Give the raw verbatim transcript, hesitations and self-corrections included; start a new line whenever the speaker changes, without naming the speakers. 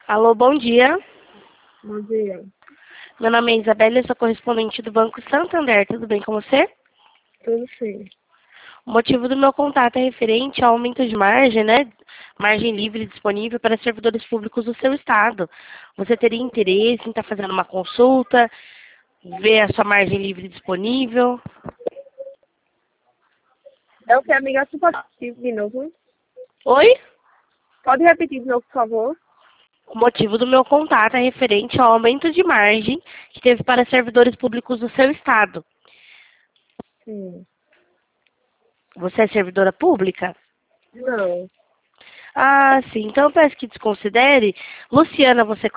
Alô, bom dia.
Bom dia.
Meu nome é Isabela, eu sou correspondente do Banco Santander. Tudo bem com você?
Tudo sim.
O motivo do meu contato é referente ao aumento de margem, né? Margem livre disponível para servidores públicos do seu estado. Você teria interesse em estar fazendo uma consulta, ver a sua margem livre disponível?
É o que, amiga? Tu pode repetir de novo?
Oi?
Pode repetir de novo, por favor?
O motivo do meu contato é referente ao aumento de margem que teve para servidores públicos do seu estado.
Sim.
Você é servidora pública?
Não.
Ah, sim. Então eu peço que desconsidere. Luciana, você